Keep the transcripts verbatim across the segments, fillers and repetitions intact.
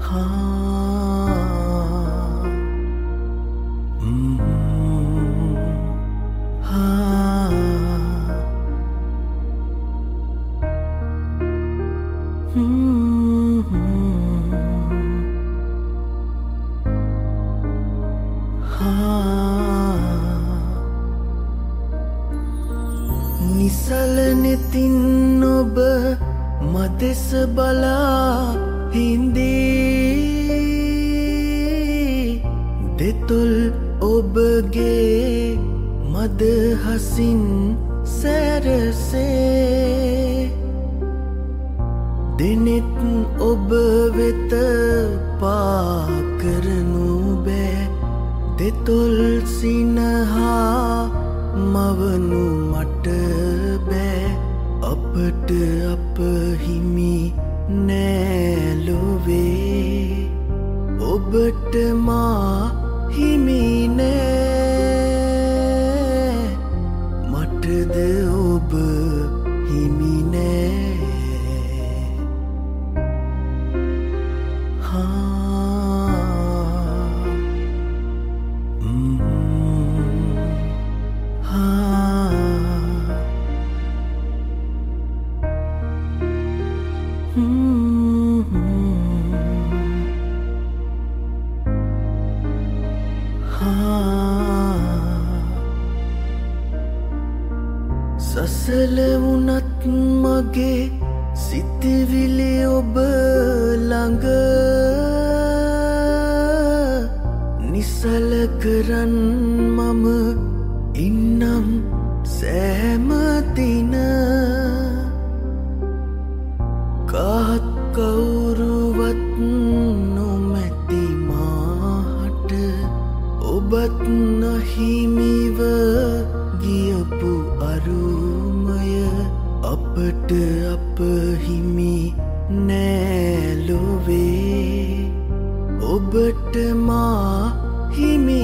නිසල නෙතින් ඔබ මදෙස බලා හිඳී දෙතොල් ඔබගේ මද හසින් සැරසේ දෙනෙත් ඔබ වෙත පා කරනු බෑ දෙතොල් සිනහා මවනු මට බෑ අපට අප හිමි නෑලොවේ ඔබට මා හිමි නෑ මටද ඔබ හිමි නෑ සසල වුණත් මගේ සිතවිලි ඔබ ළඟ නිසල කරන් මම ඉන්නම් සෑම දින කාත් කවුරුවත් නොමැති මාට ඔබත් නොහිමිව ගියපු අරුමය අපට අප හිමි නෑලොවේ ඔබට මා හිමි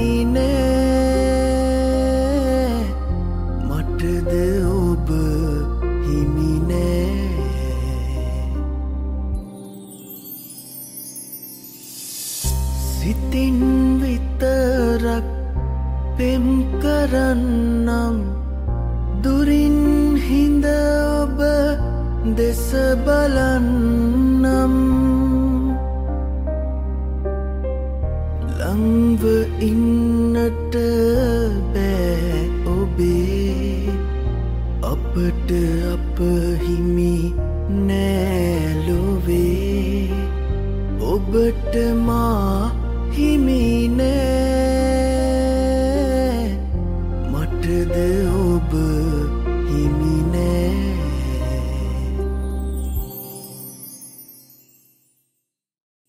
නෑ මටද ඔබ හිමි නෑ සිතින් විතරක් පෙම් කරන්නම් දුරින් හිඳ ඔබ දෙස බලන්නම් ළංව ඉන්නට බෑ ඔබේ අපට අප හිමි නෑලොවේ ඔබට මා හිමි නෑ මටද ඔබ